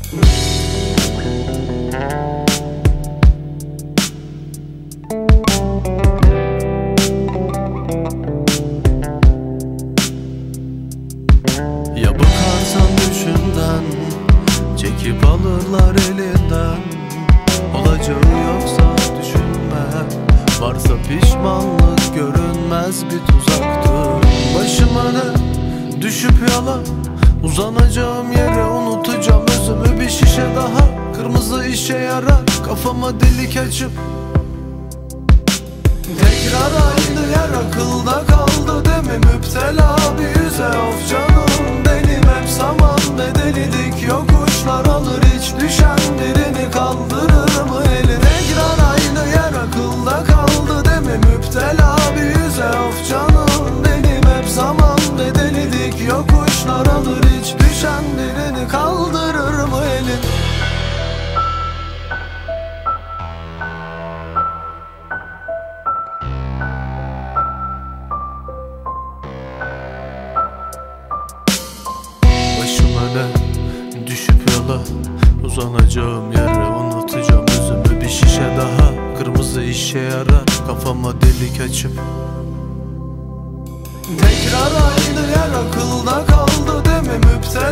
Ya bakarsan düşünden, çekip alırlar elinden. Olacağı yoksa düşünme, varsa pişmanlık görünmez bir tuzaktır. Başıma ne düşüp yola, uzanacağım yere unutacağım özümü. Bir şişe daha kırmızı işe yarar, kafama delik açıp tekrar aynı yer akılda kaldı deme müptela bir yüze. Of canım benim hep saman ve delilik yokuşlar alır, hiç düşen birini kaldırır mı eli? Tekrar aynı yer akılda kaldı deme müptela bir yüze. Of canım benim hep zaman ve delilik yokuşlar alır, hiç düşen birini kaldırır mı elin? Başıma ne düşüp yola, uzanacağım yere unutacağım özümü. Bir şişe daha kırmızı işe yarar, kafama delik açıp tekrar aynı yer akılda kaldı deme müptela